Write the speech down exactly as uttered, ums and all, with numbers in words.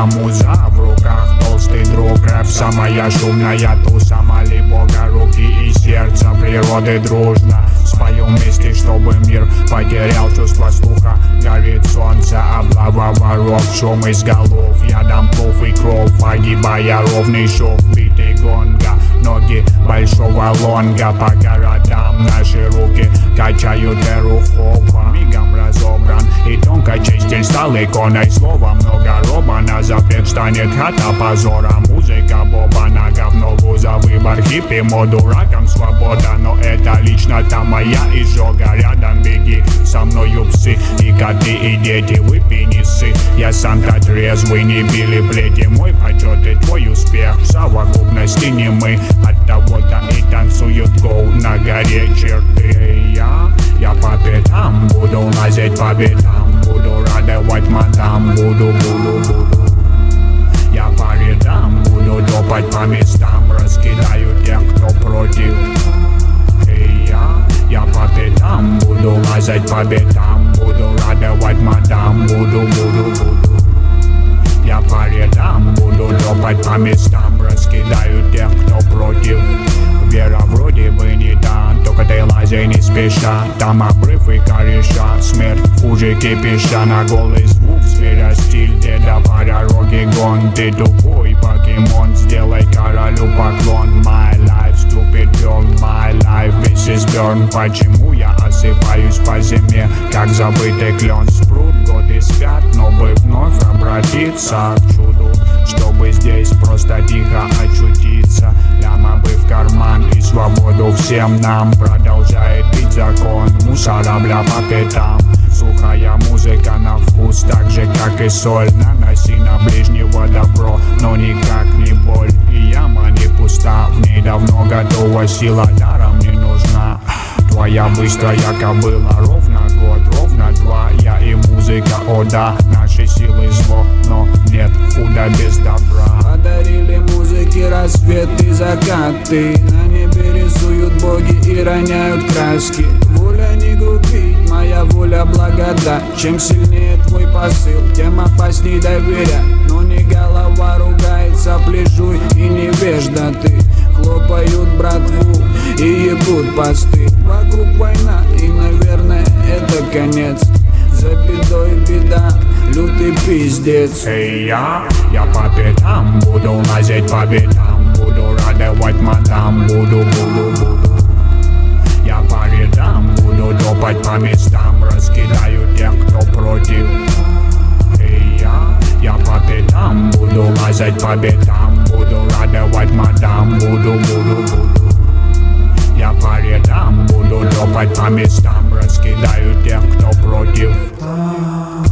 Моя муза в руках, толстый друг, рэп самая шумная туса. Моли Бога руки и сердце природы дружно. Споем вместе, чтобы мир потерял чувство слуха. Горит солнце, облава воров, шум из голов. Я дам плов и кровь, огибая ровный шов. Биты гонга, ноги большого лонга. По городам наши руки качают эру хопа. Мигом разобран и тонко чистиль стал иконой. Слова много роба, на запрет станет хата позора. Музыка боба, на говно за выбор. Хиппи, моду раком свобода, но это лично там моя изжога. Рядом беги, со мною псы и коты, и дети, выпей не ссы. Я сам-то трезвый, не били плети. Мой почет и твой успех в совокупности не мы. От того-то и танцуют гоу на горе черты. Я, я по пятам буду лазить по битам. Буду радовать мадам, буду, буду, буду. Я по рядам буду топать по местам. Раскидаю тех, кто против. И я, я по пятам буду лазать по битам. Буду радовать мадам, буду, буду, буду. Я по рядам буду топать по местам. Раскидаю тех, кто против. Вера вроде бы не та, только ты лазай не спеша. Там обрыв и кореша, смерть хуже кипиша. На голый звук зверя стиль деда по дороге гон. Ты тупой покемон, сделай королю поклон. My life stupid girl, my life this is burn. Почему я осыпаюсь по зиме, как забытый клен? Спрут годы спят, но бы вновь обратиться к чуду, чтобы здесь просто тихо очутиться. Ляма бы в карман и свободу всем нам. Продолжает бить закон, мусора бля по пятам. Сухая музыка на вкус, так же как и соль. Наноси на ближнего добро, но никак не боль. И яма не пуста, в ней давно готова сила. Даром не нужна твоя быстрая кобыла. Ровно год, ровно два, я и музыка, о да. Наши силы зло, но нет худа без добра. Подарили музыке рассвет и закаты. На небе рисуют боги и роняют краски. Воля не грубить, моя воля благодать. Чем сильнее твой посыл, тем опасней доверять. Но не голова ругается, плежуй и невежда ты. Хлопают братву и ебут посты. Вокруг война и, наверное, это конец. За бедой беда, лютый пиздец. Эй, я, я по пятам буду лазить по битам. Буду радовать мадам, буду, буду, буду. Я по рядам буду топать по местам. Раскидаю тех, кто против. Эй, я, я по пятам буду лазить по битам. Буду радовать мадам, буду, буду, буду. Я по рядам буду топать по местам. Раскидаю тех, кто против.